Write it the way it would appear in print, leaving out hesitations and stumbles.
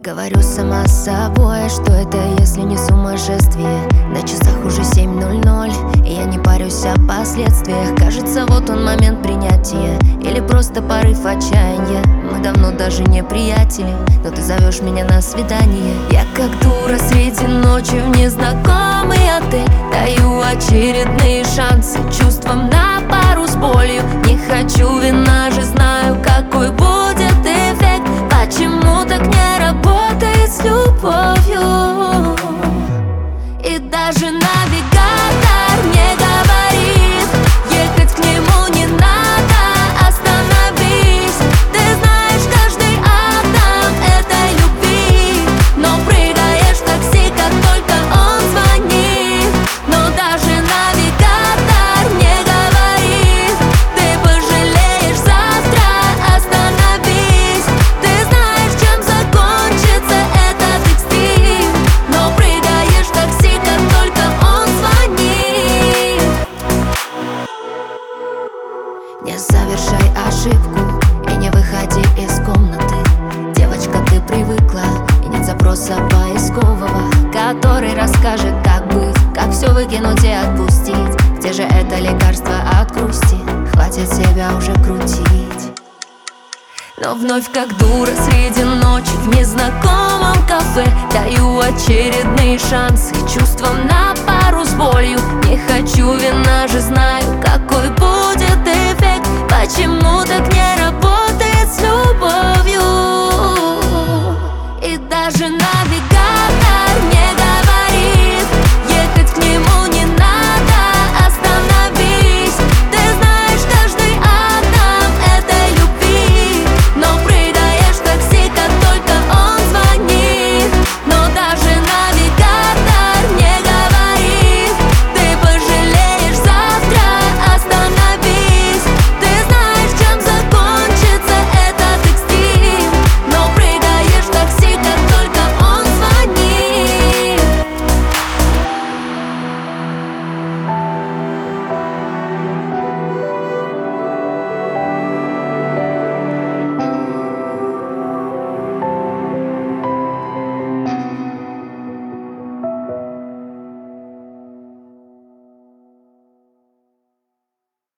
Говорю сама с собой, что это если не сумасшествие. На часах уже 7:00, и я не парюсь о последствиях. Кажется, вот он момент принятия, или просто порыв отчаяния. Мы давно даже не приятели, но ты зовешь меня на свидание. Я как дура среди ночи в незнакомый отель даю очередные шансы чувствам на пару с болью. Не хочу вина же, знаю, какой будет эффект. Почему так не работает с любовью? И даже навигатор мне говорит: ехать к нему не надо, остановись. Ты знаешь каждый атом этой любви, но прыгаешь в такси, как только он звонит. Но даже навигатор мне говорит: ты пожалеешь завтра, остановись. Ты знаешь, чем закончится этот экстрим, но прыгаешь в такси, как только он звонит. Не совершай ошибку и не выходи из комнаты. Девочка, ты привыкла, и нет запроса поискового, который расскажет, как быть, как все выкинуть и отпустить. Где же это лекарство от грусти? Хватит себя уже крутить. Но вновь как дура среди ночи в незнакомом кафе даю очередные шансы чувствам на пару с болью. Не хочу вина же, знаю, какой будет эффект. Почему так не работает с любовью?